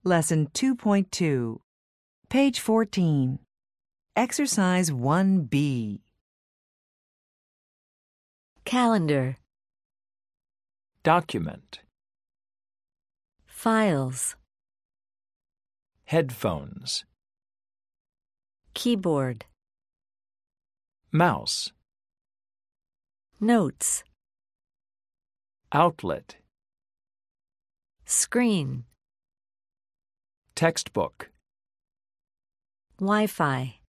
Lesson 2.2, page 14. Exercise 1B. Calendar. Document. Files. Headphones. Keyboard. Mouse. Notes. Outlet. Screen. Textbook. Wi-Fi.